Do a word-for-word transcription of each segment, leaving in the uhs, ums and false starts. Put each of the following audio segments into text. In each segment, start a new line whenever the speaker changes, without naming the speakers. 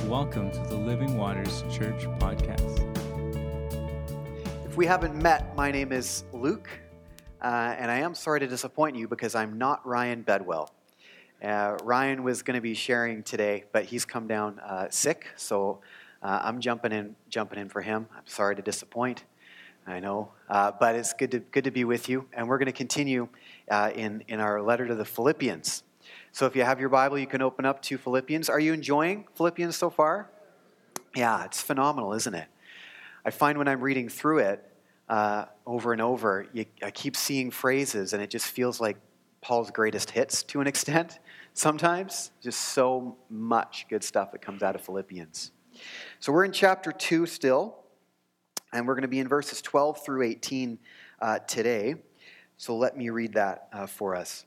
Welcome to the Living Waters Church podcast.
If we haven't met, my name is Luke, uh, and I am sorry to disappoint you because I'm not Ryan Bedwell. Uh, Ryan was going to be sharing today, but he's come down uh, sick, so uh, I'm jumping in, jumping in for him. I'm sorry to disappoint. I know, uh, but it's good to good to be with you, and we're going to continue uh, in in our letter to the Philippians. So if you have your Bible, you can open up to Philippians. Are you enjoying Philippians so far? Yeah, it's phenomenal, isn't it? I find when I'm reading through it uh, over and over, you, I keep seeing phrases, and it just feels like Paul's greatest hits to an extent. Sometimes, just so much good stuff that comes out of Philippians. So we're in chapter two still. And we're going to be in verses twelve through eighteen uh, today. So let me read that uh, for us.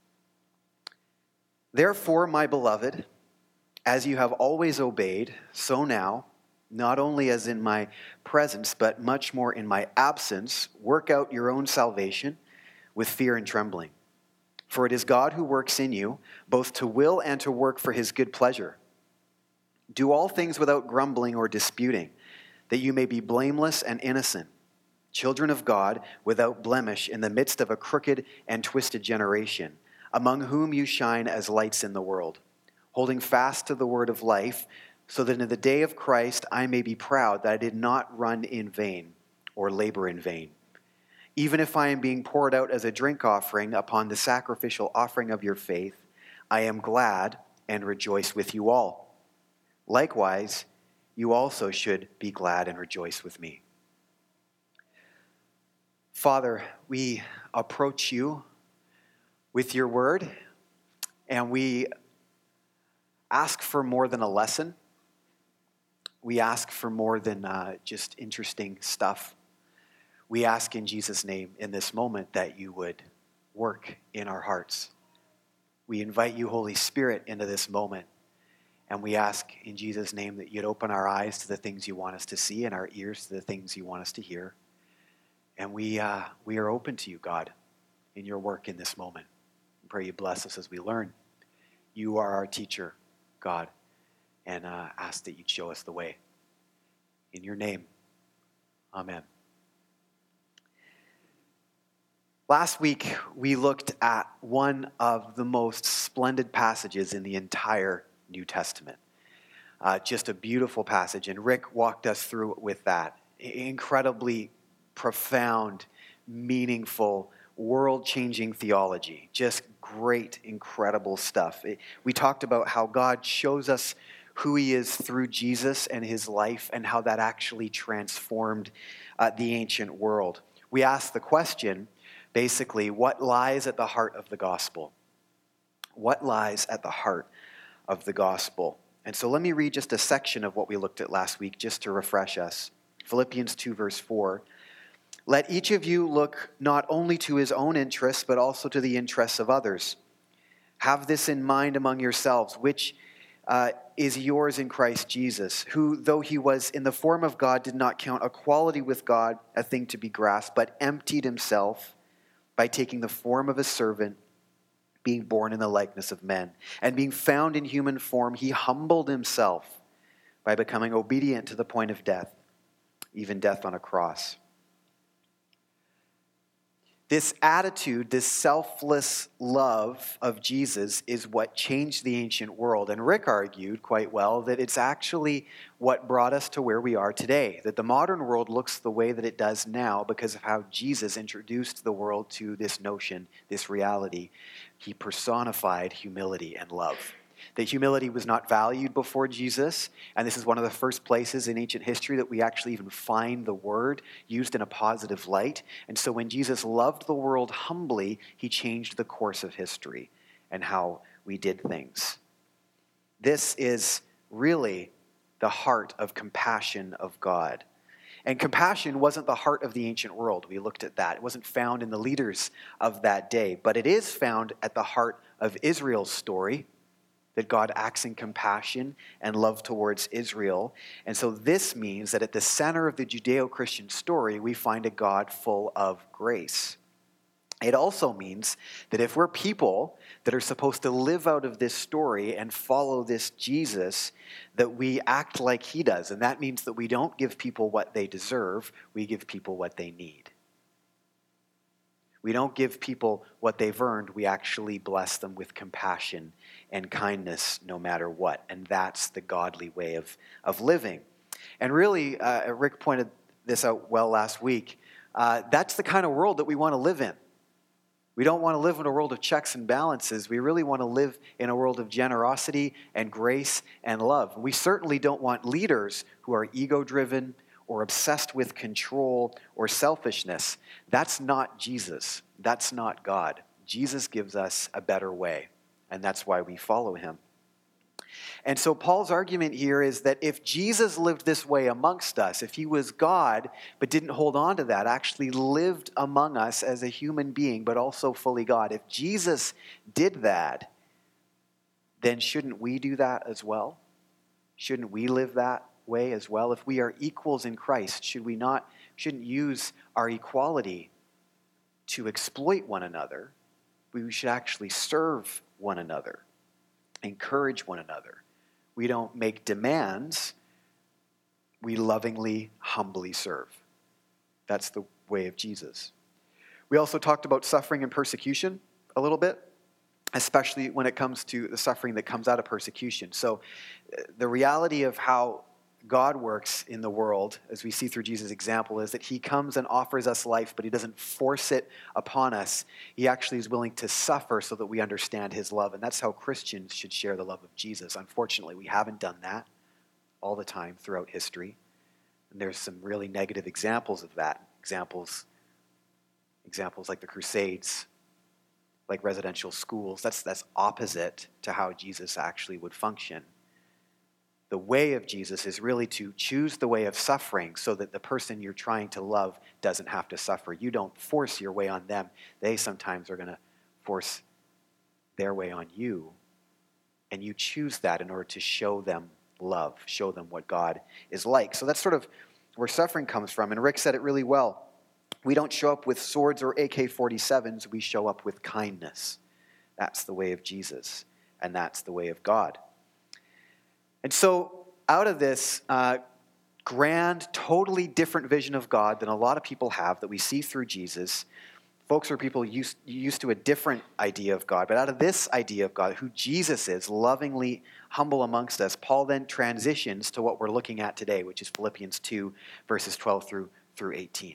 Therefore, my beloved, as you have always obeyed, so now, not only as in my presence, but much more in my absence, work out your own salvation with fear and trembling. For it is God who works in you, both to will and to work for his good pleasure. Do all things without grumbling or disputing, that you may be blameless and innocent, children of God without blemish in the midst of a crooked and twisted generation, among whom you shine as lights in the world, holding fast to the word of life, so that in the day of Christ I may be proud that I did not run in vain or labor in vain. Even if I am being poured out as a drink offering upon the sacrificial offering of your faith, I am glad and rejoice with you all. Likewise, you also should be glad and rejoice with me. Father, we approach you with your word, and we ask for more than a lesson. We ask for more than uh, just interesting stuff. We ask in Jesus' name in this moment that you would work in our hearts. We invite you, Holy Spirit, into this moment. And we ask in Jesus' name that you'd open our eyes to the things you want us to see and our ears to the things you want us to hear. And we uh, we are open to you, God, in your work in this moment. I pray you bless us as we learn. You are our teacher, God, and uh, ask that you'd show us the way. In your name, amen. Last week, we looked at one of the most splendid passages in the entire New Testament. Uh, just a beautiful passage, and Rick walked us through with that. Incredibly profound, meaningful, world-changing theology. Just great, incredible stuff. It, we talked about how God shows us who he is through Jesus and his life, and how that actually transformed uh, the ancient world. We asked the question, basically, what lies at the heart of the gospel? What lies at the heart of the gospel? And so let me read just a section of what we looked at last week just to refresh us. Philippians two verse four. Let each of you look not only to his own interests, but also to the interests of others. Have this in mind among yourselves, which uh, is yours in Christ Jesus, who, though he was in the form of God, did not count equality with God a thing to be grasped, but emptied himself by taking the form of a servant, being born in the likeness of men. And being found in human form, he humbled himself by becoming obedient to the point of death, even death on a cross. This attitude, this selfless love of Jesus is what changed the ancient world. And Rick argued quite well that it's actually what brought us to where we are today. That the modern world looks the way that it does now because of how Jesus introduced the world to this notion, this reality. He personified humility and love. That humility was not valued before Jesus, and this is one of the first places in ancient history that we actually even find the word used in a positive light. And so when Jesus loved the world humbly, he changed the course of history and how we did things. This is really the heart of compassion of God. And compassion wasn't the heart of the ancient world. We looked at that. It wasn't found in the leaders of that day, but it is found at the heart of Israel's story, that God acts in compassion and love towards Israel. And so this means that at the center of the Judeo-Christian story, we find a God full of grace. It also means that if we're people that are supposed to live out of this story and follow this Jesus, that we act like he does. And that means that we don't give people what they deserve, we give people what they need. We don't give people what they've earned, we actually bless them with compassion and kindness no matter what. And that's the godly way of, of living. And really, uh, Rick pointed this out well last week, uh, that's the kind of world that we want to live in. We don't want to live in a world of checks and balances. We really want to live in a world of generosity and grace and love. We certainly don't want leaders who are ego-driven or obsessed with control or selfishness. That's not Jesus. That's not God. Jesus gives us a better way, and that's why we follow him. And so Paul's argument here is that if Jesus lived this way amongst us, if he was God but didn't hold on to that, actually lived among us as a human being but also fully God, if Jesus did that, then shouldn't we do that as well? Shouldn't we live that way as well? If we are equals in Christ, should we not, shouldn't use our equality to exploit one another? We should actually serve one another, encourage one another. We don't make demands. We lovingly, humbly serve. That's the way of Jesus. We also talked about suffering and persecution a little bit, especially when it comes to the suffering that comes out of persecution. So the reality of how God works in the world, as we see through Jesus' example, is that he comes and offers us life, but he doesn't force it upon us. He actually is willing to suffer so that we understand his love. And that's how Christians should share the love of Jesus. Unfortunately, we haven't done that all the time throughout history. And there's some really negative examples of that. Examples, examples like the Crusades, like residential schools. That's, that's opposite to how Jesus actually would function. The way of Jesus is really to choose the way of suffering so that the person you're trying to love doesn't have to suffer. You don't force your way on them. They sometimes are going to force their way on you. And you choose that in order to show them love, show them what God is like. So that's sort of where suffering comes from. And Rick said it really well. We don't show up with swords or A K forty-sevens. We show up with kindness. That's the way of Jesus. And that's the way of God. And so out of this uh, grand, totally different vision of God than a lot of people have that we see through Jesus, folks are people used, used to a different idea of God. But out of this idea of God, who Jesus is, lovingly humble amongst us, Paul then transitions to what we're looking at today, which is Philippians two, verses twelve through, through eighteen.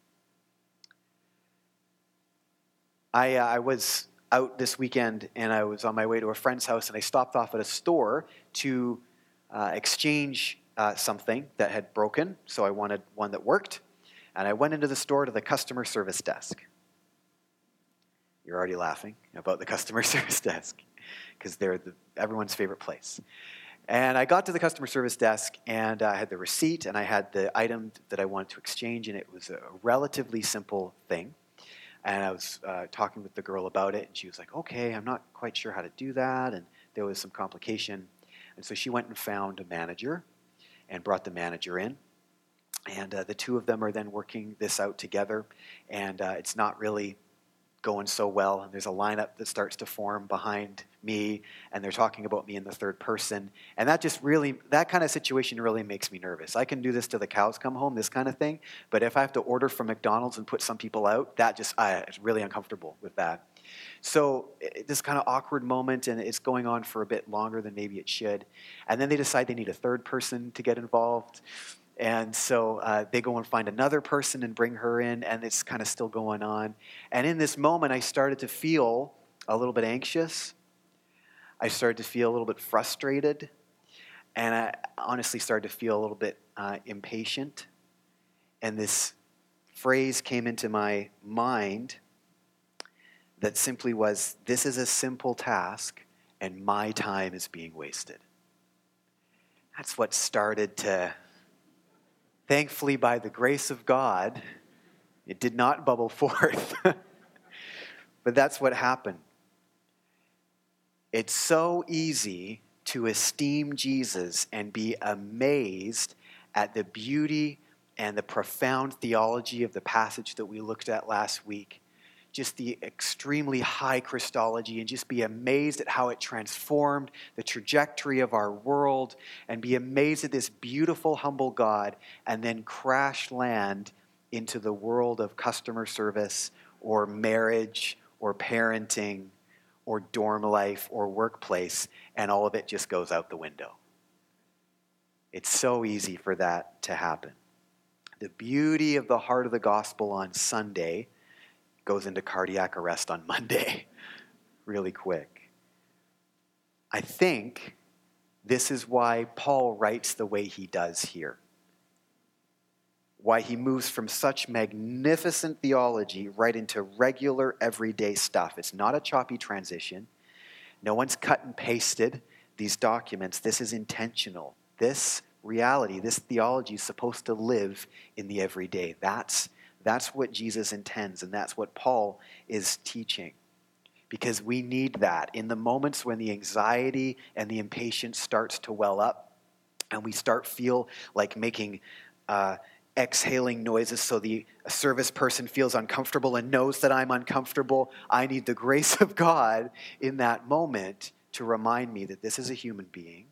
I, uh, I was out this weekend, and I was on my way to a friend's house, and I stopped off at a store to Uh, exchange uh, something that had broken, so I wanted one that worked. And I went into the store to the customer service desk. You're already laughing about the customer service desk because they're the, everyone's favorite place. And I got to the customer service desk, and I had the receipt, and I had the item that I wanted to exchange, and it was a relatively simple thing. And I was uh, talking with the girl about it, and she was like, okay, I'm not quite sure how to do that, and there was some complication. And so she went and found a manager and brought the manager in. And uh, the two of them are then working this out together. And uh, it's not really going so well. And there's a lineup that starts to form behind me. And they're talking about me in the third person. And that just really, that kind of situation really makes me nervous. I can do this till the cows come home, this kind of thing. But if I have to order from McDonald's and put some people out, that just, I, it's really uncomfortable with that. So this kind of awkward moment, and it's going on for a bit longer than maybe it should. And then they decide they need a third person to get involved. And so uh, they go and find another person and bring her in, and it's kind of still going on. And in this moment, I started to feel a little bit anxious. I started to feel a little bit frustrated. And I honestly started to feel a little bit uh, impatient. And this phrase came into my mind that simply was, this is a simple task, and my time is being wasted. That's what started to, thankfully by the grace of God, it did not bubble forth. But that's what happened. It's so easy to esteem Jesus and be amazed at the beauty and the profound theology of the passage that we looked at last week. just the extremely high Christology and just be amazed at how it transformed the trajectory of our world and be amazed at this beautiful, humble God and then crash land into the world of customer service or marriage or parenting or dorm life or workplace, and all of it just goes out the window. It's so easy for that to happen. The beauty of the heart of the gospel on Sunday goes into cardiac arrest on Monday really quick. I think this is why Paul writes the way he does here. Why he moves from such magnificent theology right into regular everyday stuff. It's not a choppy transition. No one's cut and pasted these documents. This is intentional. This reality, this theology is supposed to live in the everyday. That's, that's what Jesus intends, and that's what Paul is teaching. Because we need that. In the moments when the anxiety and the impatience starts to well up, and we start feel like making uh, exhaling noises so the service person feels uncomfortable and knows that I'm uncomfortable, I need the grace of God in that moment to remind me that this is a human being,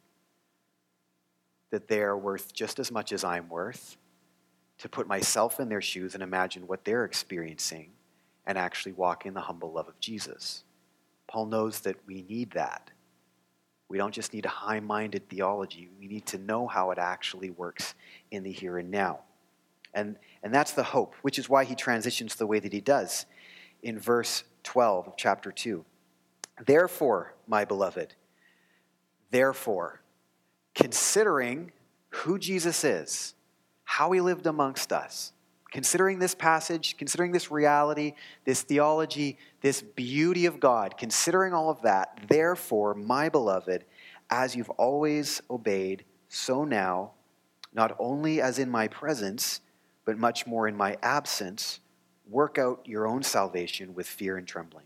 that they are worth just as much as I'm worth, to put myself in their shoes and imagine what they're experiencing and actually walk in the humble love of Jesus. Paul knows that we need that. We don't just need a high-minded theology. We need to know how it actually works in the here and now. And, and that's the hope, which is why he transitions the way that he does in verse twelve of chapter two. Therefore, my beloved, therefore, considering who Jesus is, how he lived amongst us, considering this passage, considering this reality, this theology, this beauty of God, considering all of that, therefore, my beloved, as you've always obeyed, so now, not only as in my presence, but much more in my absence, work out your own salvation with fear and trembling.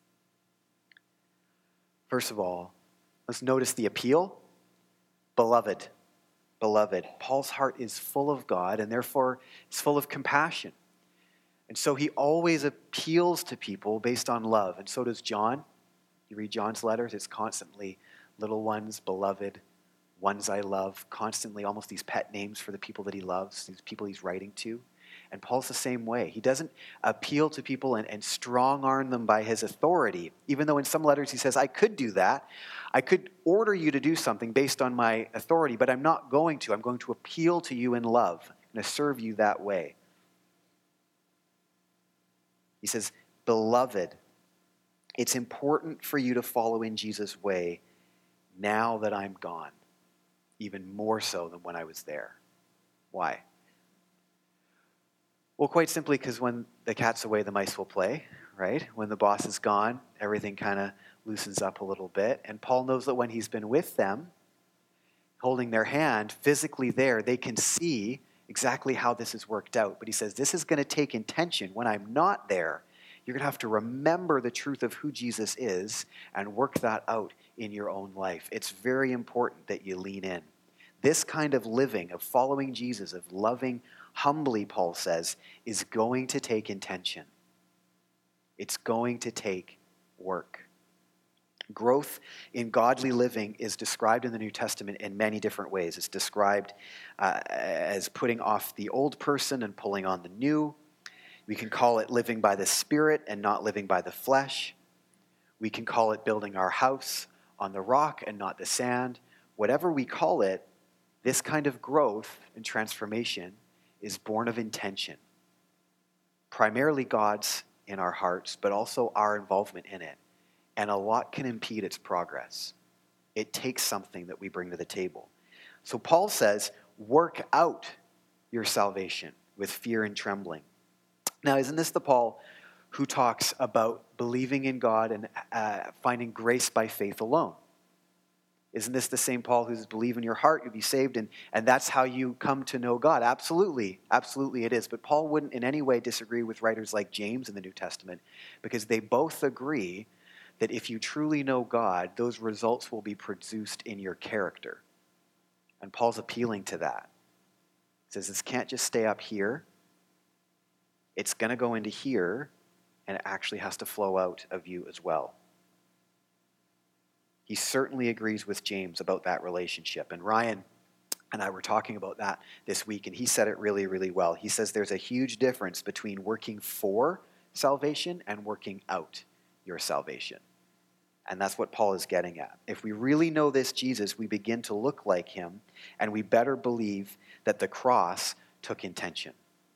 First of all, let's notice the appeal. Beloved, beloved. Paul's heart is full of God, and therefore is full of compassion. And so he always appeals to people based on love, and so does John. You read John's letters, it's constantly little ones, beloved, ones I love, constantly almost these pet names for the people that he loves, these people he's writing to. And Paul's the same way. He doesn't appeal to people and, and strong-arm them by his authority, even though in some letters he says, I could do that. I could order you to do something based on my authority, but I'm not going to. I'm going to appeal to you in love. I'm going to serve you that way. He says, beloved, it's important for you to follow in Jesus' way now that I'm gone. Even more so than when I was there. Why? Well, quite simply because when the cat's away, the mice will play, right? When the boss is gone, everything kind of loosens up a little bit. And Paul knows that when he's been with them, holding their hand, physically there, they can see exactly how this has worked out. But he says, this is going to take intention. When I'm not there, you're going to have to remember the truth of who Jesus is and work that out in your own life. It's very important that you lean in. This kind of living, of following Jesus, of loving humbly, Paul says, is going to take intention. It's going to take work. Growth in godly living is described in the New Testament in many different ways. It's described uh, as putting off the old person and pulling on the new. We can call it living by the Spirit and not living by the flesh. We can call it building our house on the rock and not the sand. Whatever we call it, this kind of growth and transformation is born of intention. Primarily God's in our hearts, but also our involvement in it. And a lot can impede its progress. It takes something that we bring to the table. So Paul says, work out your salvation with fear and trembling. Now, isn't this the Paul who talks about believing in God and uh, finding grace by faith alone? Isn't this the same Paul who says, believe in your heart, you'll be saved, and, and that's how you come to know God? Absolutely, absolutely it is. But Paul wouldn't in any way disagree with writers like James in the New Testament, because they both agree that if you truly know God, those results will be produced in your character. And Paul's appealing to that. He says this can't just stay up here. It's going to go into here, and it actually has to flow out of you as well. He certainly agrees with James about that relationship. And Ryan and I were talking about that this week, and he said it really, really well. He says there's a huge difference between working for salvation and working out your salvation. And that's what Paul is getting at. If we really know this Jesus, we begin to look like him, and we better believe that the cross took intention.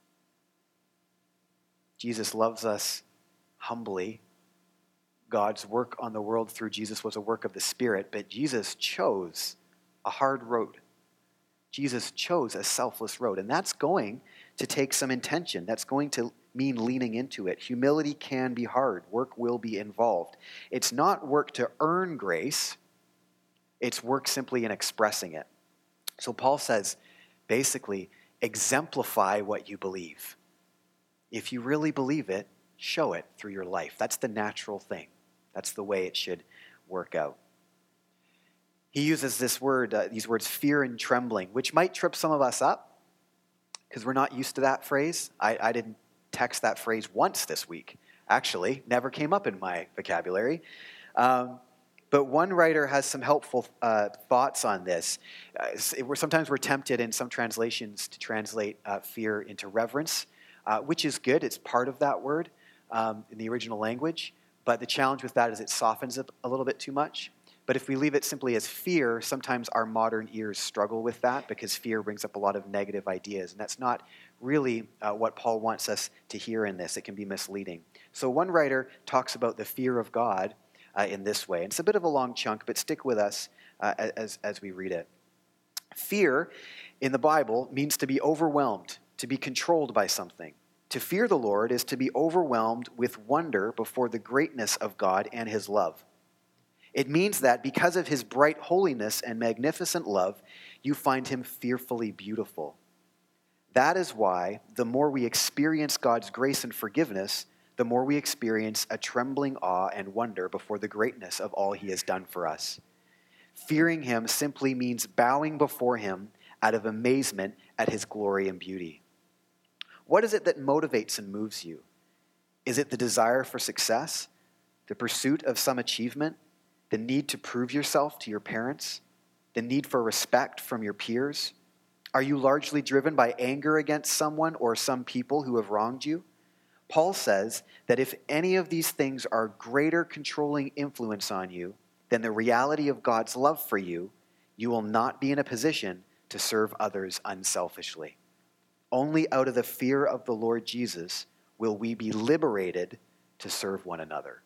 Jesus loves us humbly. God's work on the world through Jesus was a work of the Spirit, but Jesus chose a hard road. Jesus chose a selfless road, and that's going to take some intention. That's going to mean leaning into it. Humility can be hard. Work will be involved. It's not work to earn grace. It's work simply in expressing it. So Paul says, basically, exemplify what you believe. If you really believe it, show it through your life. That's the natural thing. That's the way it should work out. He uses this word, uh, these words, fear and trembling, which might trip some of us up because we're not used to that phrase. I, I didn't text that phrase once this week. Actually, never came up in my vocabulary. Um, but one writer has some helpful uh, thoughts on this. Uh, it, we're, sometimes we're tempted in some translations to translate uh, fear into reverence, uh, which is good. It's part of that word um, in the original language. But the challenge with that is it softens it a little bit too much. But if we leave it simply as fear, sometimes our modern ears struggle with that because fear brings up a lot of negative ideas. And that's not really uh, what Paul wants us to hear in this. It can be misleading. So one writer talks about the fear of God uh, in this way. And it's a bit of a long chunk, but stick with us uh, as, as we read it. Fear in the Bible means to be overwhelmed, to be controlled by something. To fear the Lord is to be overwhelmed with wonder before the greatness of God and his love. It means that because of his bright holiness and magnificent love, you find him fearfully beautiful. That is why the more we experience God's grace and forgiveness, the more we experience a trembling awe and wonder before the greatness of all he has done for us. Fearing him simply means bowing before him out of amazement at his glory and beauty. What is it that motivates and moves you? Is it the desire for success, the pursuit of some achievement, the need to prove yourself to your parents, the need for respect from your peers? Are you largely driven by anger against someone or some people who have wronged you? Paul says that if any of these things are greater controlling influence on you than the reality of God's love for you, you will not be in a position to serve others unselfishly. Only out of the fear of the Lord Jesus will we be liberated to serve one another.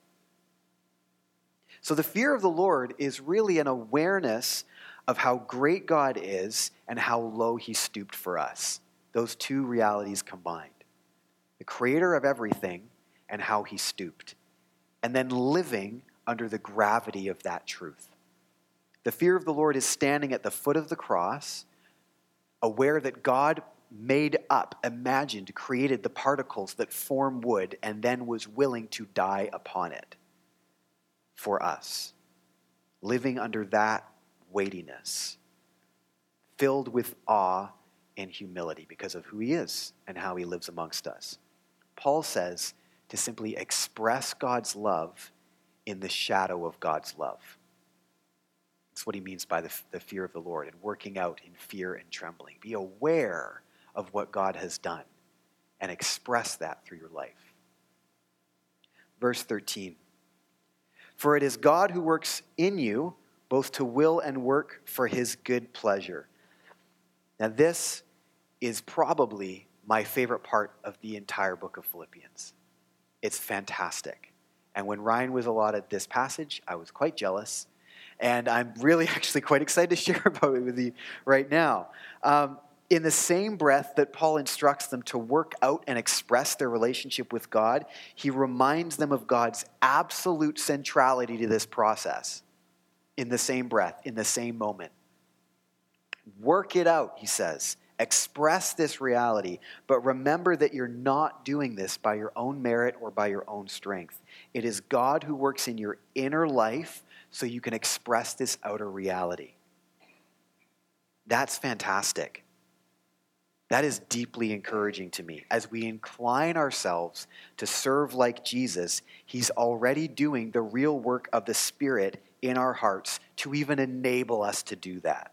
So the fear of the Lord is really an awareness of how great God is and how low he stooped for us. Those two realities combined. The creator of everything and how he stooped. And then living under the gravity of that truth. The fear of the Lord is standing at the foot of the cross, aware that God made up, imagined, created the particles that form wood, and then was willing to die upon it for us. Living under that weightiness, filled with awe and humility because of who he is and how he lives amongst us. Paul says to simply express God's love in the shadow of God's love. That's what he means by the, the fear of the Lord and working out in fear and trembling. Be aware of what God has done and express that through your life. Verse thirteen. For it is God who works in you both to will and work for his good pleasure. Now this is probably my favorite part of the entire book of Philippians. It's fantastic. And when Ryan was allotted this passage, I was quite jealous. And I'm really actually quite excited to share about it with you right now. Um, in the same breath that Paul instructs them to work out and express their relationship with God, he reminds them of God's absolute centrality to this process. In the same breath, in the same moment. Work it out, he says. Express this reality, but remember that you're not doing this by your own merit or by your own strength. It is God who works in your inner life so you can express this outer reality. That's fantastic. That is deeply encouraging to me. As we incline ourselves to serve like Jesus, he's already doing the real work of the Spirit in our hearts to even enable us to do that.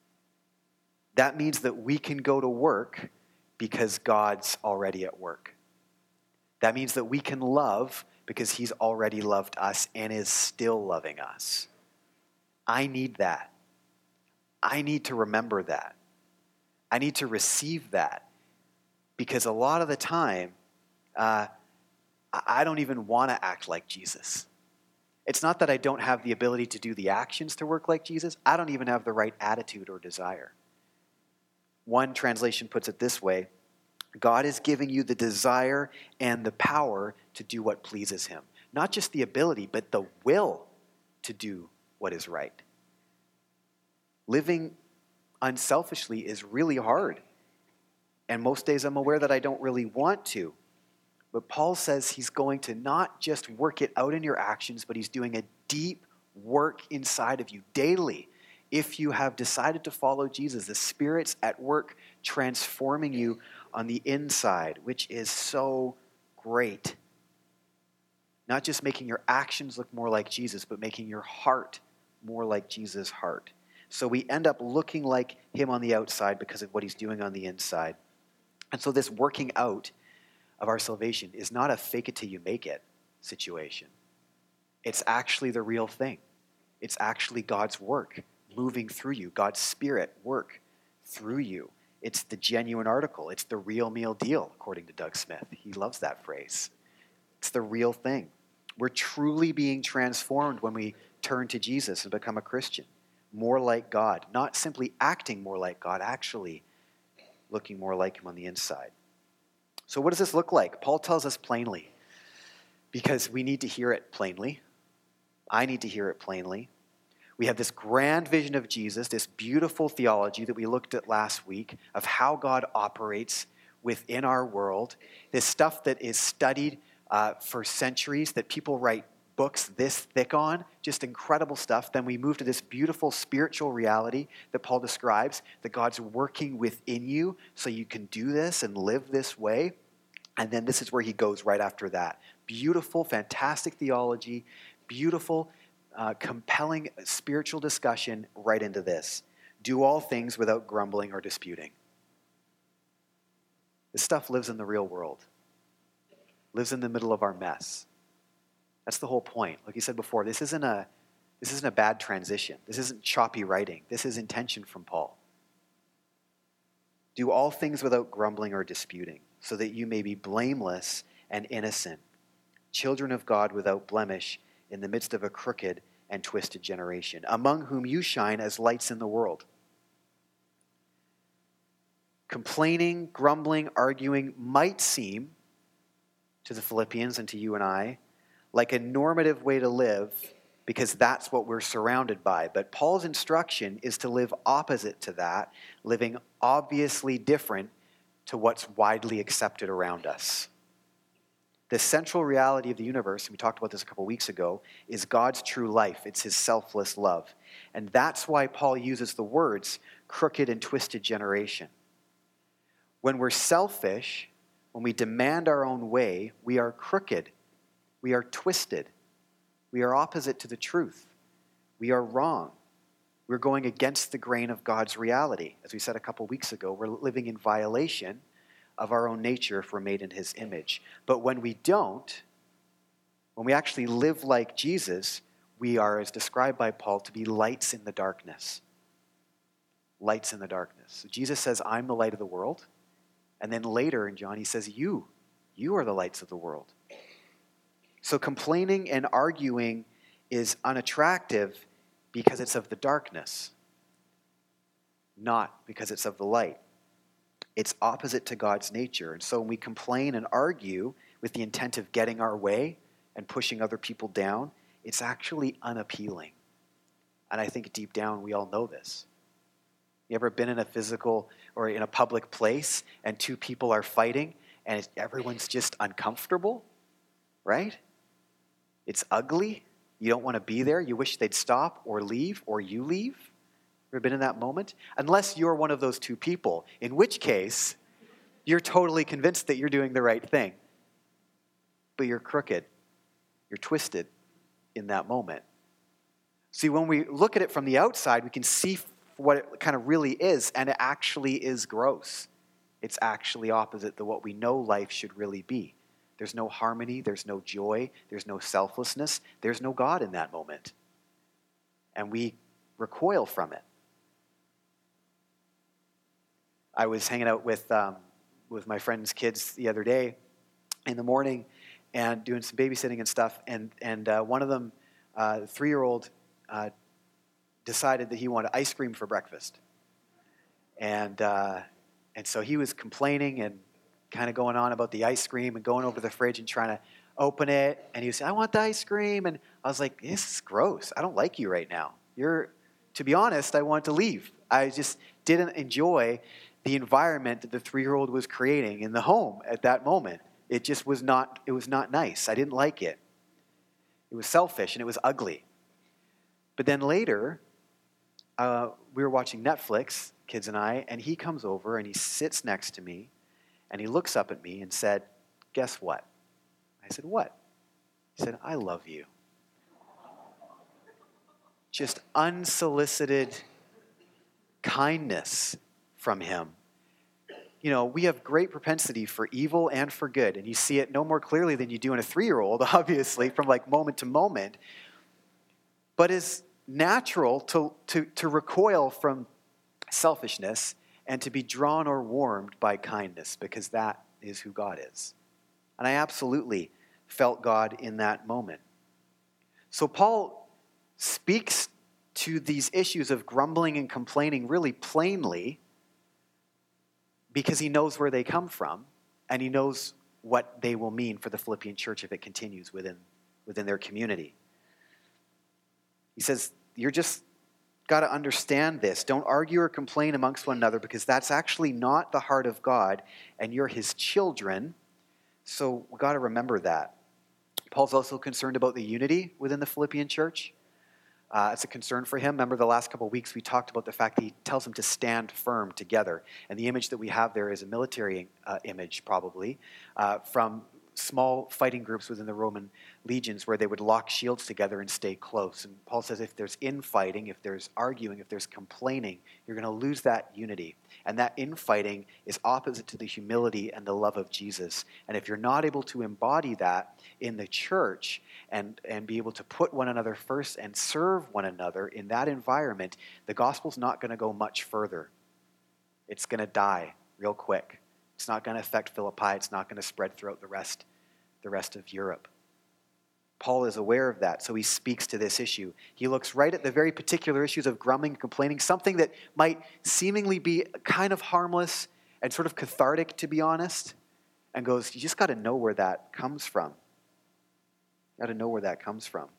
That means that we can go to work because God's already at work. That means that we can love because he's already loved us and is still loving us. I need that. I need to remember that. I need to receive that, because a lot of the time, uh, I don't even want to act like Jesus. It's not that I don't have the ability to do the actions to work like Jesus. I don't even have the right attitude or desire. One translation puts it this way: God is giving you the desire and the power to do what pleases him. Not just the ability, but the will to do what is right. Living unselfishly is really hard. And most days I'm aware that I don't really want to. But Paul says he's going to not just work it out in your actions, but he's doing a deep work inside of you daily. If you have decided to follow Jesus, the Spirit's at work transforming you on the inside, which is so great. Not just making your actions look more like Jesus, but making your heart more like Jesus' heart. So we end up looking like him on the outside because of what he's doing on the inside. And so this working out of our salvation is not a fake it till you make it situation. It's actually the real thing. It's actually God's work moving through you, God's Spirit work through you. It's the genuine article. It's the real meal deal, according to Doug Smith. He loves that phrase. It's the real thing. We're truly being transformed when we turn to Jesus and become a Christian. More like God, not simply acting more like God, actually looking more like him on the inside. So what does this look like? Paul tells us plainly, because we need to hear it plainly. I need to hear it plainly. We have this grand vision of Jesus, this beautiful theology that we looked at last week of how God operates within our world, this stuff that is studied uh, for centuries, that people write books this thick on, just incredible stuff. Then we move to this beautiful spiritual reality that Paul describes, that God's working within you so you can do this and live this way. And then this is where he goes right after that. Beautiful, fantastic theology, beautiful, uh, compelling spiritual discussion right into this. Do all things without grumbling or disputing. This stuff lives in the real world, lives in the middle of our mess. That's the whole point. Like you said before, this isn't a this isn't a bad transition. This isn't choppy writing. This is intention from Paul. Do all things without grumbling or disputing, so that you may be blameless and innocent, children of God without blemish in the midst of a crooked and twisted generation, among whom you shine as lights in the world. Complaining, grumbling, arguing might seem to the Philippians and to you and I like a normative way to live, because that's what we're surrounded by. But Paul's instruction is to live opposite to that, living obviously different to what's widely accepted around us. The central reality of the universe, and we talked about this a couple weeks ago, is God's true life. It's his selfless love. And that's why Paul uses the words crooked and twisted generation. When we're selfish, when we demand our own way, we are crooked. We are twisted. We are opposite to the truth. We are wrong. We're going against the grain of God's reality. As we said a couple weeks ago, we're living in violation of our own nature if we're made in his image. But when we don't, when we actually live like Jesus, we are, as described by Paul, to be lights in the darkness. Lights in the darkness. So Jesus says, I'm the light of the world. And then later in John, he says, you, you are the lights of the world. So complaining and arguing is unattractive because it's of the darkness, not because it's of the light. It's opposite to God's nature. And so when we complain and argue with the intent of getting our way and pushing other people down, it's actually unappealing. And I think deep down we all know this. You ever been in a physical or in a public place and two people are fighting and it's, everyone's just uncomfortable, right? It's ugly. You don't want to be there. You wish they'd stop or leave or you leave. Ever been in that moment? Unless you're one of those two people, in which case you're totally convinced that you're doing the right thing. But you're crooked. You're twisted in that moment. See, when we look at it from the outside, we can see what it kind of really is, and it actually is gross. It's actually opposite to what we know life should really be. There's no harmony, there's no joy, there's no selflessness, there's no God in that moment. And we recoil from it. I was hanging out with um, with my friend's kids the other day in the morning and doing some babysitting and stuff, and, and uh, one of them, uh, the three-year-old, uh, decided that he wanted ice cream for breakfast. And uh, and so he was complaining and kind of going on about the ice cream and going over to the fridge and trying to open it. And he was saying, I want the ice cream. And I was like, this is gross. I don't like you right now. You're, to be honest, I want to leave. I just didn't enjoy the environment that the three-year-old was creating in the home at that moment. It just was not, it was not nice. I didn't like it. It was selfish and it was ugly. But then later, uh, we were watching Netflix, kids and I, and he comes over and he sits next to me and he looks up at me and said, guess what? I said, what? He said, I love you. Just unsolicited kindness from him. You know, we have great propensity for evil and for good, and you see it no more clearly than you do in a three-year-old, obviously, from like moment to moment. But it's natural to, to, to recoil from selfishness and to be drawn or warmed by kindness, because that is who God is. And I absolutely felt God in that moment. So Paul speaks to these issues of grumbling and complaining really plainly, because he knows where they come from, and he knows what they will mean for the Philippian church if it continues within, within their community. He says, you're just got to understand this. Don't argue or complain amongst one another, because that's actually not the heart of God, and you're his children. So we've got to remember that. Paul's also concerned about the unity within the Philippian church. Uh, it's a concern for him. Remember the last couple of weeks we talked about the fact that he tells them to stand firm together. And the image that we have there is a military uh, image, probably, uh, from small fighting groups within the Roman legions where they would lock shields together and stay close. And Paul says if there's infighting, if there's arguing, if there's complaining, you're going to lose that unity. And that infighting is opposite to the humility and the love of Jesus. And if you're not able to embody that in the church and, and be able to put one another first and serve one another in that environment, the gospel's not going to go much further. It's going to die real quick. It's not going to affect Philippi. It's not going to spread throughout the rest, the rest of Europe. Paul is aware of that, so he speaks to this issue. He looks right at the very particular issues of grumbling and complaining, something that might seemingly be kind of harmless and sort of cathartic, to be honest, and goes, you just got to know where that comes from. Got to know where that comes from.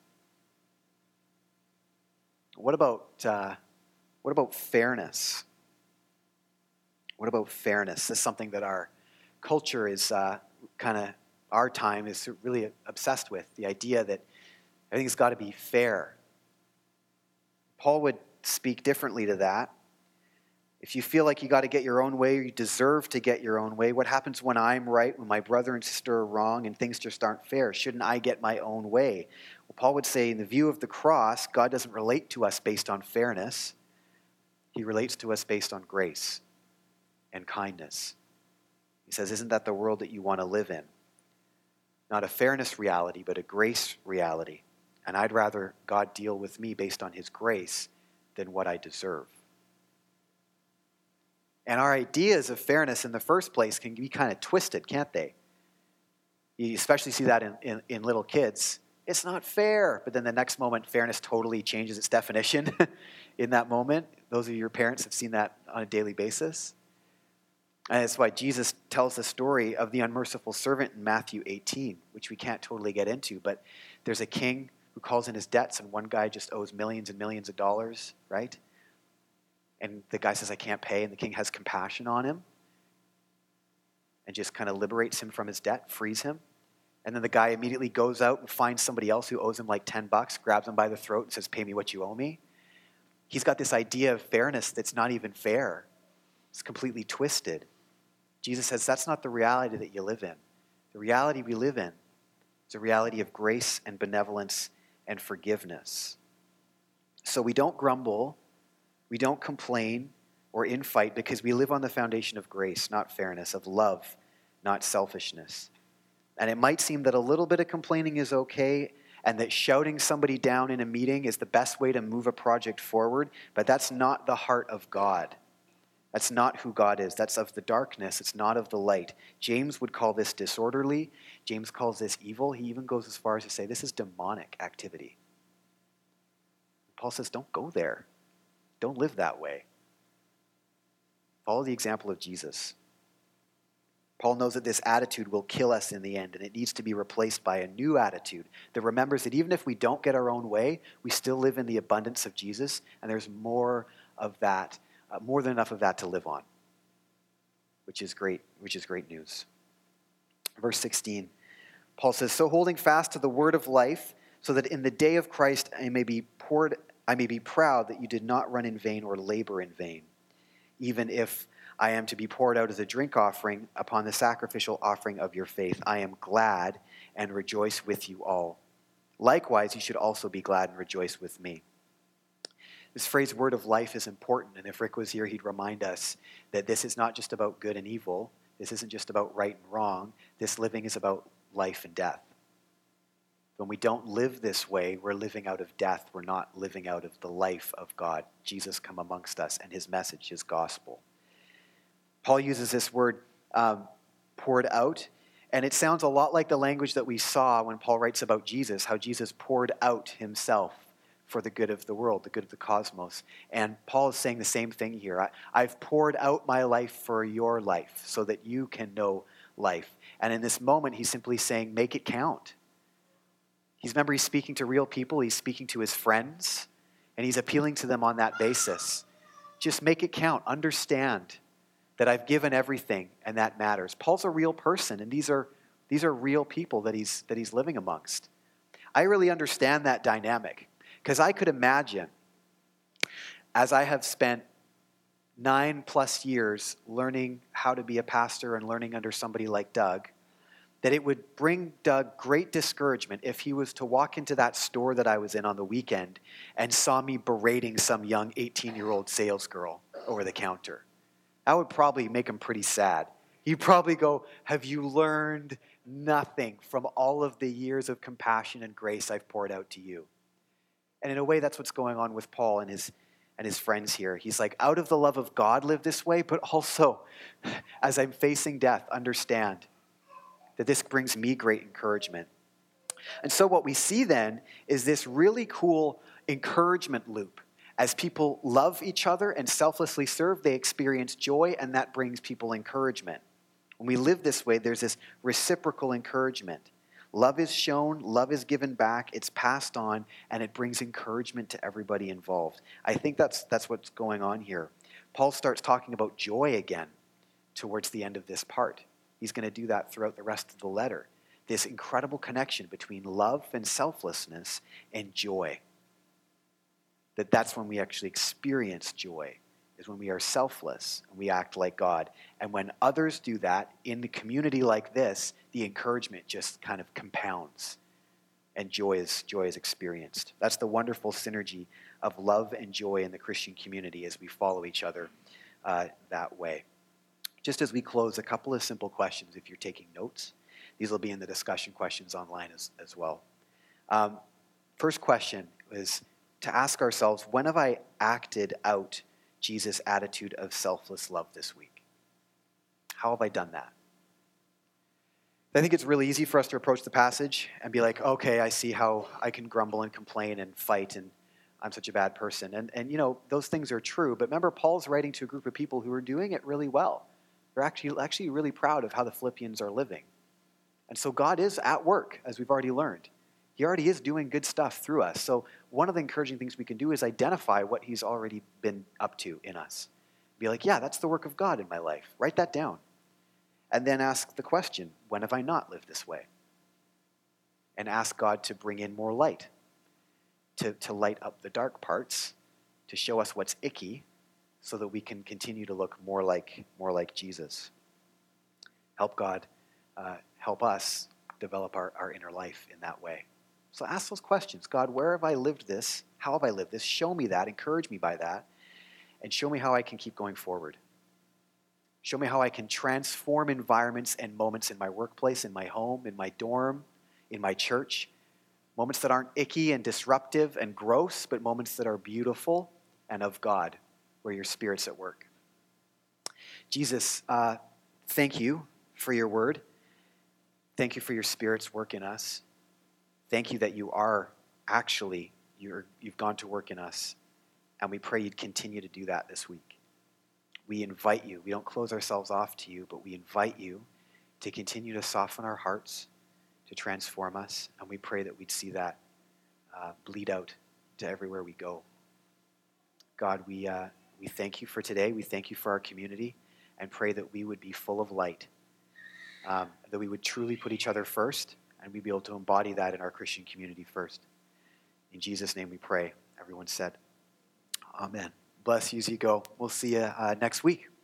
What about uh, what about fairness? What about fairness? This is something that our culture is uh, kind of, our time is really obsessed with, the idea that everything's got to be fair. Paul would speak differently to that. If you feel like you got to get your own way, or you deserve to get your own way, what happens when I'm right, when my brother and sister are wrong, and things just aren't fair? Shouldn't I get my own way? Well, Paul would say, in the view of the cross, God doesn't relate to us based on fairness. He relates to us based on grace and kindness. He says, isn't that the world that you want to live in? Not a fairness reality, but a grace reality. And I'd rather God deal with me based on his grace than what I deserve. And our ideas of fairness in the first place can be kind of twisted, can't they? You especially see that in, in, in little kids. It's not fair. But then the next moment, fairness totally changes its definition in that moment. Those of your parents have seen that on a daily basis. And that's why Jesus tells the story of the unmerciful servant in Matthew eighteen, which we can't totally get into. But there's a king who calls in his debts, and one guy just owes millions and millions of dollars, right? And the guy says, I can't pay. And the king has compassion on him and just kind of liberates him from his debt, frees him. And then the guy immediately goes out and finds somebody else who owes him like ten bucks, grabs him by the throat and says, pay me what you owe me. He's got this idea of fairness that's not even fair. It's completely twisted. Jesus says that's not the reality that you live in. The reality we live in is a reality of grace and benevolence and forgiveness. So we don't grumble, we don't complain or infight because we live on the foundation of grace, not fairness, of love, not selfishness. And it might seem that a little bit of complaining is okay and that shouting somebody down in a meeting is the best way to move a project forward, but that's not the heart of God. That's not who God is. That's of the darkness. It's not of the light. James would call this disorderly. James calls this evil. He even goes as far as to say this is demonic activity. Paul says, don't go there. Don't live that way. Follow the example of Jesus. Paul knows that this attitude will kill us in the end, and it needs to be replaced by a new attitude that remembers that even if we don't get our own way, we still live in the abundance of Jesus, and there's more of that, uh, more than enough of that to live on, which is great, which is great news. Verse sixteen, Paul says, "So holding fast to the word of life, so that in the day of Christ I may be poured, I may be proud that you did not run in vain or labor in vain, even if I am to be poured out as a drink offering upon the sacrificial offering of your faith. I am glad and rejoice with you all. Likewise, you should also be glad and rejoice with me." This phrase, word of life, is important. And if Rick was here, he'd remind us that this is not just about good and evil. This isn't just about right and wrong. This living is about life and death. When we don't live this way, we're living out of death. We're not living out of the life of God. Jesus come amongst us and his message, his gospel. Paul uses this word um, poured out, and it sounds a lot like the language that we saw when Paul writes about Jesus, how Jesus poured out himself for the good of the world, the good of the cosmos. And Paul is saying the same thing here. I, I've poured out my life for your life so that you can know life. And in this moment, he's simply saying, make it count. He's, remember, he's speaking to real people. He's speaking to his friends, and he's appealing to them on that basis. Just make it count. Understand that I've given everything, and that matters. Paul's a real person, and these are these are real people that he's that he's living amongst. I really understand that dynamic, because I could imagine, as I have spent nine plus years learning how to be a pastor and learning under somebody like Doug, that it would bring Doug great discouragement if he was to walk into that store that I was in on the weekend and saw me berating some young eighteen-year-old sales girl over the counter. That would probably make him pretty sad. He'd probably go, have you learned nothing from all of the years of compassion and grace I've poured out to you? And in a way, that's what's going on with Paul and his and his friends here. He's like, out of the love of God, live this way, but also, as I'm facing death, understand that this brings me great encouragement. And so what we see then is this really cool encouragement loop. As people love each other and selflessly serve, they experience joy, and that brings people encouragement. When we live this way, there's this reciprocal encouragement. Love is shown, love is given back, it's passed on, and it brings encouragement to everybody involved. I think that's, that's what's going on here. Paul starts talking about joy again towards the end of this part. He's going to do that throughout the rest of the letter. This incredible connection between love and selflessness and joy. That that's when we actually experience joy, is when we are selfless and we act like God. And when others do that in the community like this, the encouragement just kind of compounds and joy is, joy is experienced. That's the wonderful synergy of love and joy in the Christian community as we follow each other uh, that way. Just as we close, a couple of simple questions if you're taking notes. These will be in the discussion questions online as, as well. Um, first question is to ask ourselves, when have I acted out Jesus' attitude of selfless love this week? How have I done that? I think it's really easy for us to approach the passage and be like, okay, I see how I can grumble and complain and fight and I'm such a bad person. And, and you know, those things are true. But remember, Paul's writing to a group of people who are doing it really well. They're actually, actually really proud of how the Philippians are living. And so God is at work, as we've already learned. He already is doing good stuff through us. So one of the encouraging things we can do is identify what he's already been up to in us. Be like, yeah, that's the work of God in my life. Write that down. And then ask the question, when have I not lived this way? And ask God to bring in more light, to, to light up the dark parts, to show us what's icky so that we can continue to look more like, more like Jesus. Help God, uh, help us develop our, our inner life in that way. So ask those questions. God, where have I lived this? How have I lived this? Show me that. Encourage me by that. And show me how I can keep going forward. Show me how I can transform environments and moments in my workplace, in my home, in my dorm, in my church. Moments that aren't icky and disruptive and gross, but moments that are beautiful and of God, where your Spirit's at work. Jesus, uh, thank you for your word. Thank you for your Spirit's work in us. Thank you that you are actually, you're, you've gone to work in us. And we pray you'd continue to do that this week. We invite you. We don't close ourselves off to you, but we invite you to continue to soften our hearts, to transform us. And we pray that we'd see that uh, bleed out to everywhere we go. God, we, uh, we thank you for today. We thank you for our community and pray that we would be full of light, um, that we would truly put each other first, and we'd be able to embody that in our Christian community first. In Jesus' name we pray. Everyone said, Amen. Bless you as you go. We'll see you uh, next week.